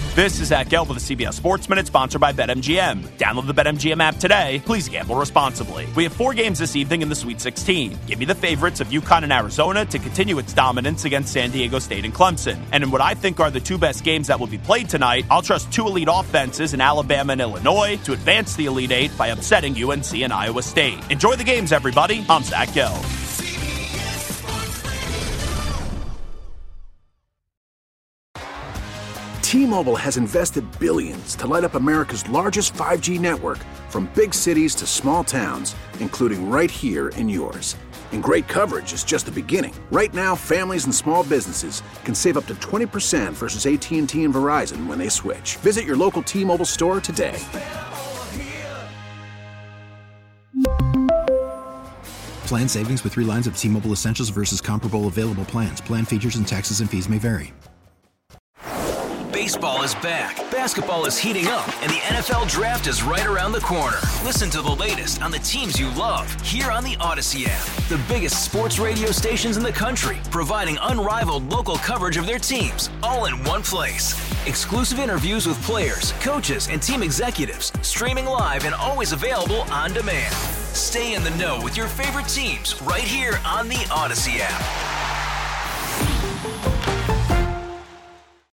This is Zach Gelb with the CBS Sports Minute, sponsored by BetMGM. Download the BetMGM app today. Please gamble responsibly. We have 4 games this evening in the Sweet 16. Give me the favorites of UConn and Arizona to continue its dominance against San Diego State and Clemson. And in what I think are the 2 best games that will be played tonight, I'll trust 2 elite offenses in Alabama and Illinois to advance the Elite Eight by upsetting UNC and Iowa State. Enjoy the games, everybody. I'm Zach Gelb. T-Mobile has invested billions to light up America's largest 5G network, from big cities to small towns, including right here in yours. And great coverage is just the beginning. Right now, families and small businesses can save up to 20% versus AT&T and Verizon when they switch. Visit your local T-Mobile store today. Plan savings with 3 lines of T-Mobile Essentials versus comparable available plans. Plan features and taxes and fees may vary. Baseball is back, basketball is heating up, and the NFL Draft is right around the corner. Listen to the latest on the teams you love here on the Odyssey app. The biggest sports radio stations in the country, providing unrivaled local coverage of their teams, all in one place. Exclusive interviews with players, coaches, and team executives, streaming live and always available on demand. Stay in the know with your favorite teams right here on the Odyssey app.